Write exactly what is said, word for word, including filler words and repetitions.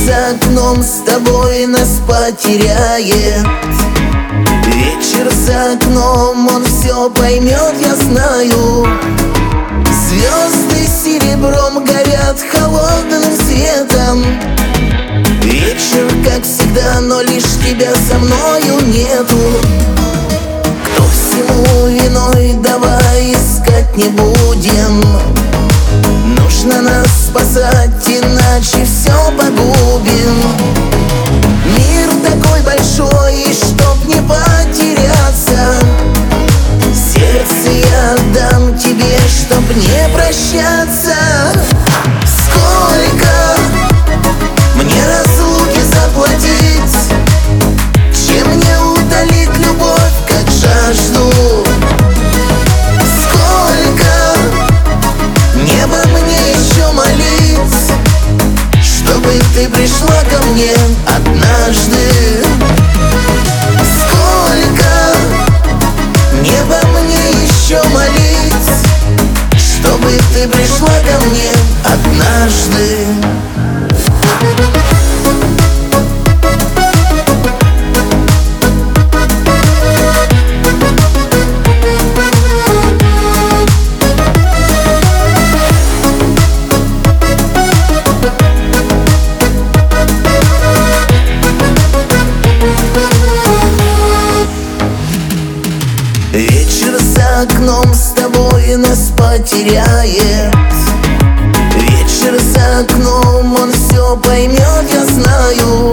за окном с тобой нас потеряет. Вечер за окном, он все поймет, я знаю. Звезды серебром горят холодным светом. Вечер, как всегда, но лишь тебя со мною нету. Кто всему виной, давай искать не будем. Нужно нас спасать, иначе все погубим. Мир такой большой, и чтоб не потеряться, сердце я отдам тебе, чтоб не прощаться. Сколько мне разлуки заплатить, чем мне утолить любовь, как жажду? Сколько небо мне еще молить, чтобы ты пришла ко мне однажды? Сколько небо мне еще молить, чтобы ты пришла ко мне однажды? Вечер за окном с тобой нас потеряет. Вечер за окном, он все поймет, я знаю.